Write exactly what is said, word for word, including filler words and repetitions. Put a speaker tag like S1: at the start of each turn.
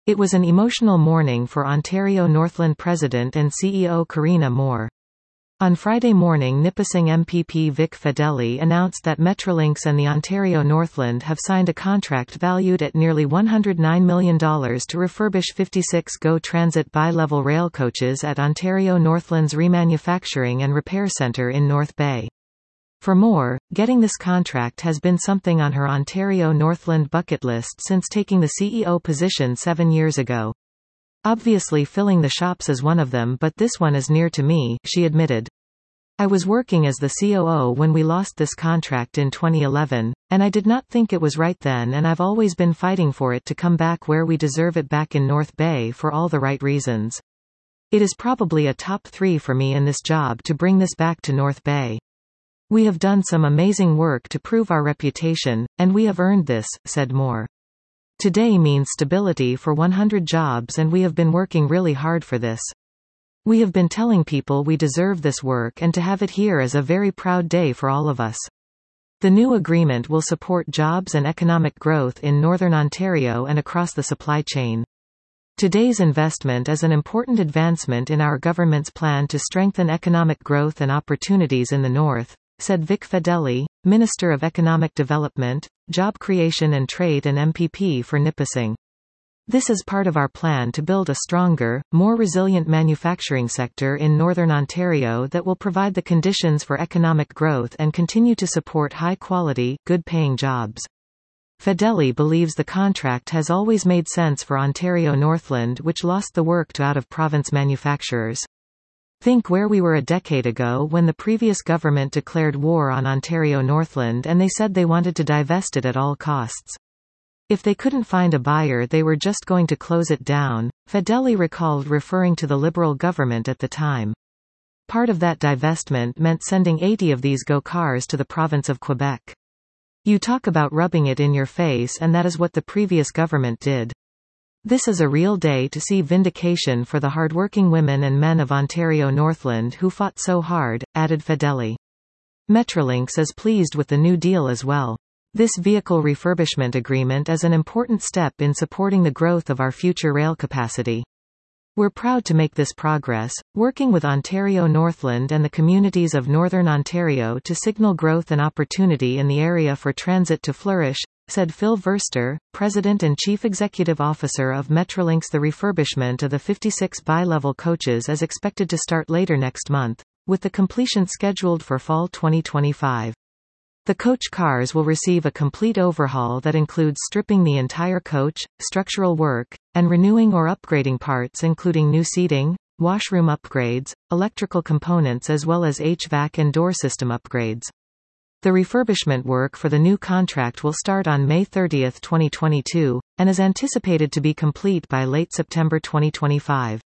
S1: It was an emotional morning for Ontario Northland President and C E O Karina Moore. On Friday morning, Nipissing M P P Vic Fedeli announced that Metrolinx and the Ontario Northland have signed a contract valued at nearly one hundred nine million dollars to refurbish fifty-six GO Transit bi-level rail coaches at Ontario Northland's Remanufacturing and Repair Centre in North Bay. For Moore, getting this contract has been something on her Ontario Northland bucket list since taking the C E O position seven years ago. Obviously filling the shops is one of them, but this one is near to me, she admitted. I was working as the C O O when we lost this contract in twenty eleven, and I did not think it was right then, and I've always been fighting for it to come back where we deserve it, back in North Bay, for all the right reasons. It is probably a top three for me in this job to bring this back to North Bay. We have done some amazing work to prove our reputation, and we have earned this, said Moore. Today means stability for one hundred jobs, and we have been working really hard for this. We have been telling people we deserve this work, and to have it here is a very proud day for all of us. The new agreement will support jobs and economic growth in Northern Ontario and across the supply chain. Today's investment is an important advancement in our government's plan to strengthen economic growth and opportunities in the North, said Vic Fedeli, Minister of Economic Development, Job Creation and Trade and M P P for Nipissing. This is part of our plan to build a stronger, more resilient manufacturing sector in Northern Ontario that will provide the conditions for economic growth and continue to support high-quality, good-paying jobs. Fedeli believes the contract has always made sense for Ontario Northland, which lost the work to out-of-province manufacturers. Think where we were a decade ago when the previous government declared war on Ontario Northland and they said they wanted to divest it at all costs. If they couldn't find a buyer, they were just going to close it down, Fedeli recalled, referring to the Liberal government at the time. Part of that divestment meant sending eighty of these GO cars to the province of Quebec. You talk about rubbing it in your face, and that is what the previous government did. This is a real day to see vindication for the hardworking women and men of Ontario Northland who fought so hard, added Fedeli. Metrolinx is pleased with the new deal as well. This vehicle refurbishment agreement is an important step in supporting the growth of our future rail capacity. We're proud to make this progress, working with Ontario Northland and the communities of Northern Ontario to signal growth and opportunity in the area for transit to flourish, said Phil Verster, President and Chief Executive Officer of Metrolinx. The refurbishment of the fifty-six bi-level coaches is expected to start later next month, with the completion scheduled for fall twenty twenty-five. The coach cars will receive a complete overhaul that includes stripping the entire coach, structural work, and renewing or upgrading parts including new seating, washroom upgrades, electrical components as well as H V A C and door system upgrades. The refurbishment work for the new contract will start on May thirtieth twenty twenty-two, and is anticipated to be complete by late September twenty twenty-five.